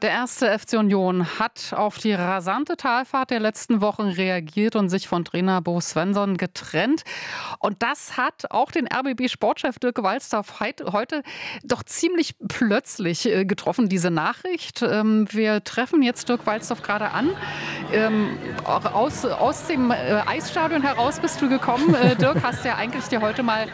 Der erste FC Union hat auf die rasante Talfahrt der letzten Wochen reagiert und sich von Trainer Bo Svensson getrennt. Und das hat auch den RBB-Sportchef Dirk Walzdorf heute doch ziemlich plötzlich getroffen, diese Nachricht. Wir treffen jetzt Dirk Walzdorf gerade an. Auch aus dem Eisstadion heraus bist du gekommen. Dirk, hast ja eigentlich dir heute mal,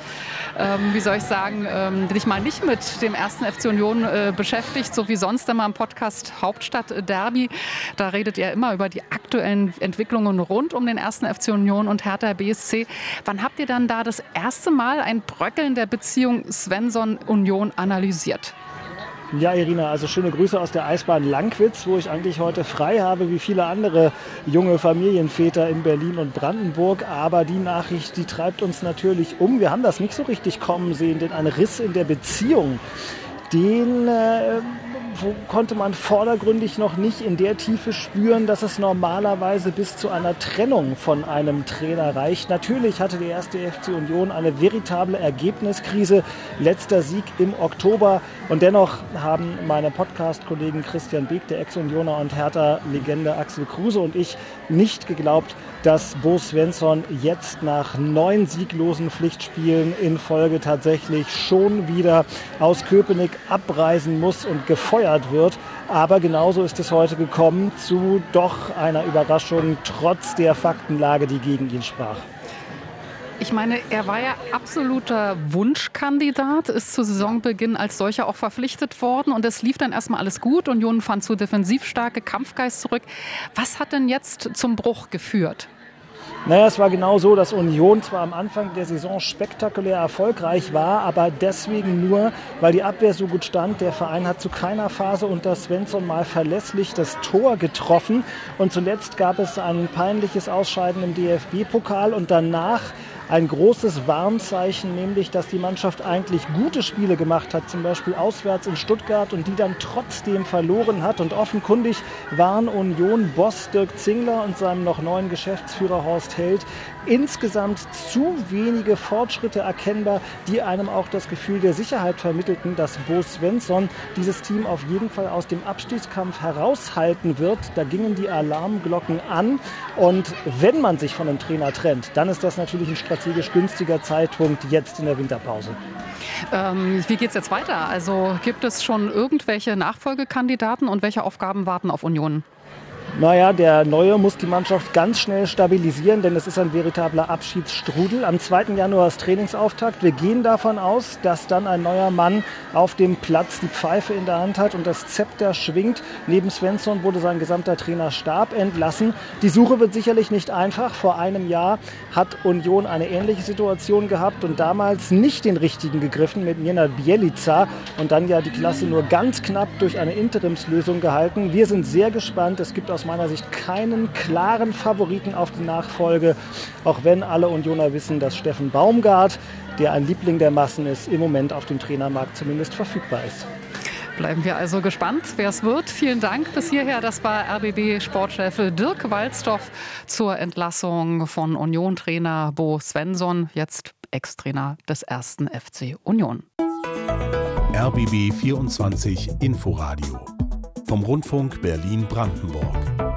dich mal nicht mit dem ersten FC Union beschäftigt, so wie sonst immer im Podcast Hauptstadt Derby. Da redet ihr immer über die aktuellen Entwicklungen rund um den ersten FC Union und Hertha BSC. Wann habt ihr dann da das erste Mal ein Bröckeln der Beziehung Svensson-Union analysiert? Ja, Irina, also schöne Grüße aus der Eisbahn Langwitz, wo ich eigentlich heute frei habe, wie viele andere junge Familienväter in Berlin und Brandenburg. Aber die Nachricht, die treibt uns natürlich um. Wir haben das nicht so richtig kommen sehen, denn ein Riss in der Beziehung, den konnte man vordergründig noch nicht in der Tiefe spüren, dass es normalerweise bis zu einer Trennung von einem Trainer reicht. Natürlich hatte der erste FC Union eine veritable Ergebniskrise. Letzter Sieg im Oktober. Und dennoch haben meine Podcast-Kollegen Christian Beek, der Ex-Unioner, und Hertha-Legende Axel Kruse und ich nicht geglaubt, dass Bo Svensson jetzt nach 9 sieglosen Pflichtspielen in Folge tatsächlich schon wieder aus Köpenick abreisen muss und gefeuert wird. Aber genauso ist es heute gekommen zu doch einer Überraschung, trotz der Faktenlage, die gegen ihn sprach. Ich meine, er war ja absoluter Wunschkandidat, ist zu Saisonbeginn als solcher auch verpflichtet worden und es lief dann erstmal alles gut. Union fand zu defensiv starke Kampfgeist zurück. Was hat denn jetzt zum Bruch geführt? Naja, es war genau so, dass Union zwar am Anfang der Saison spektakulär erfolgreich war, aber deswegen nur, weil die Abwehr so gut stand. Der Verein hat zu keiner Phase unter Svensson mal verlässlich das Tor getroffen. Und zuletzt gab es ein peinliches Ausscheiden im DFB-Pokal und danach ein großes Warnzeichen, nämlich, dass die Mannschaft eigentlich gute Spiele gemacht hat, zum Beispiel auswärts in Stuttgart, und die dann trotzdem verloren hat. Und offenkundig waren Union-Boss Dirk Zingler und seinem noch neuen Geschäftsführer Horst Held insgesamt zu wenige Fortschritte erkennbar, die einem auch das Gefühl der Sicherheit vermittelten, dass Bo Svensson dieses Team auf jeden Fall aus dem Abstiegskampf heraushalten wird. Da gingen die Alarmglocken an. Und wenn man sich von einem Trainer trennt, dann ist das natürlich ein strategisch günstiger Zeitpunkt jetzt in der Winterpause. Wie geht es jetzt weiter? Also gibt es schon irgendwelche Nachfolgekandidaten und welche Aufgaben warten auf Union? Naja, der Neue muss die Mannschaft ganz schnell stabilisieren, denn es ist ein veritabler Abschiedsstrudel. Am 2. Januar ist Trainingsauftakt. Wir gehen davon aus, dass dann ein neuer Mann auf dem Platz die Pfeife in der Hand hat und das Zepter schwingt. Neben Svensson wurde sein gesamter Trainerstab entlassen. Die Suche wird sicherlich nicht einfach. Vor einem Jahr hat Union eine ähnliche Situation gehabt und damals nicht den richtigen gegriffen mit Nenad Bjelica und dann ja die Klasse nur ganz knapp durch eine Interimslösung gehalten. Wir sind sehr gespannt. Es gibt aus meiner Sicht keinen klaren Favoriten auf die Nachfolge, auch wenn alle Unioner wissen, dass Steffen Baumgart, der ein Liebling der Massen ist, im Moment auf dem Trainermarkt zumindest verfügbar ist. Bleiben wir also gespannt, wer es wird. Vielen Dank bis hierher. Das war RBB-Sportchef Dirk Walzdorf zur Entlassung von Union-Trainer Bo Svensson, jetzt Ex-Trainer des ersten FC Union. RBB 24 Inforadio vom Rundfunk Berlin-Brandenburg.